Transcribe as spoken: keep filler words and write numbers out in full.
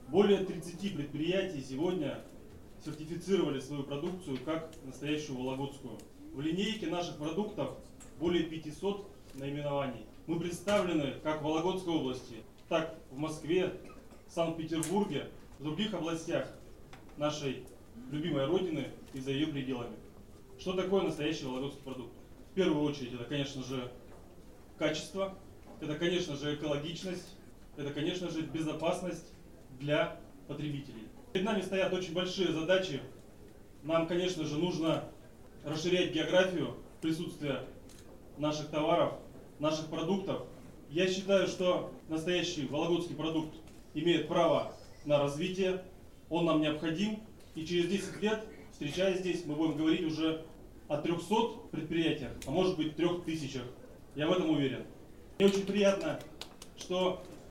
Более тридцати предприятий сегодня сертифицировали свою продукцию как настоящую вологодскую. В линейке наших продуктов более пятисот наименований. Мы представлены как в Вологодской области, так в Москве, Санкт-Петербурге, в других областях нашей любимой родины и за ее пределами. Что такое настоящий вологодский продукт? В первую очередь это, конечно же, качество, это, конечно же, экологичность, это, конечно же, безопасность для потребителей. Перед нами стоят очень большие задачи. Нам, конечно же, нужно расширять географию присутствия наших товаров, наших продуктов. Я считаю, что настоящий вологодский продукт имеет право на развитие, он нам необходим. И через десять лет, встречаясь здесь, мы будем говорить уже о трёхсот предприятиях, а может быть трёх тысячах. Я в этом уверен. Мне очень приятно, что